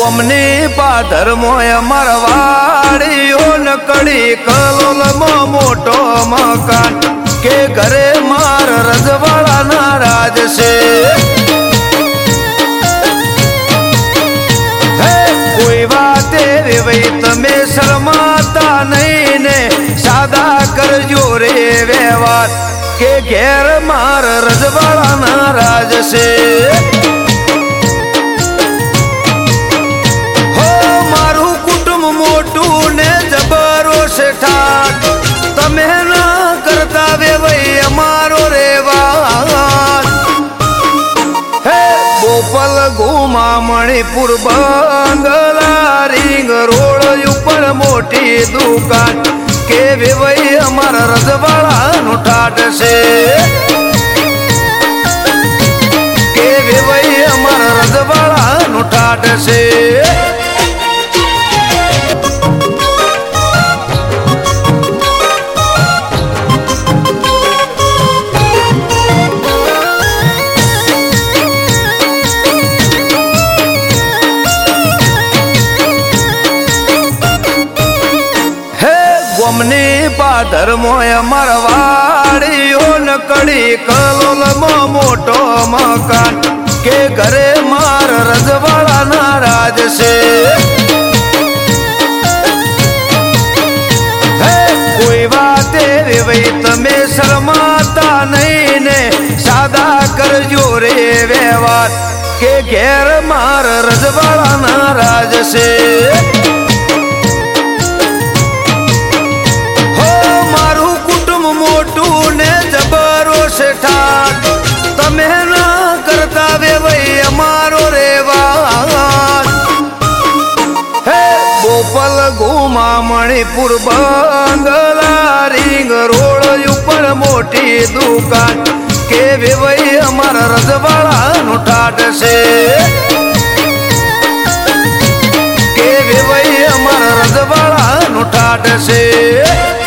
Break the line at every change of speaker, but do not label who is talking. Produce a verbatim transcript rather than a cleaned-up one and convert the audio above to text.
गोमनी पादर मोय मरवाड़ियो नकड़ी कलोल मोटो मकान के घरे मार रजवाड़ा नाराज से है कोई बाते रे वही तमे शर्माता नहीं ने सादा कर जोरे व्यवहार के घेर मार रजवाड़ा नाराज से तमे ना करता वे वही अमारो रेवाज है बोपल घूमा मणिपुर बंगला रिंग रोड ऊपर मोटी दुकान के वे वही हमारा रजवाड़ा नु ठाट से के वे वही हमारा रजवाड़ा नु ठाट से गोमनी पादर मोय मरवाड़ियो नकड़ी कलोल मोटो मकान के घरे मार रजवाड़ा नाराज से है कोई बाते रे वही तमे शर्माता नहीं ने सादा कर जोरे व्यवहार के घेर मार रजवाड़ा नाराज से तमे ना करता वे वही अमारो रेवाज है बोपल घूमा मणिपुर बंगला रिंग रोड ऊपर मोटी दुकान के वे वही हमारा रजवाड़ा नु ठाट से के वे वही हमारा रजवाड़ा नु ठाट से।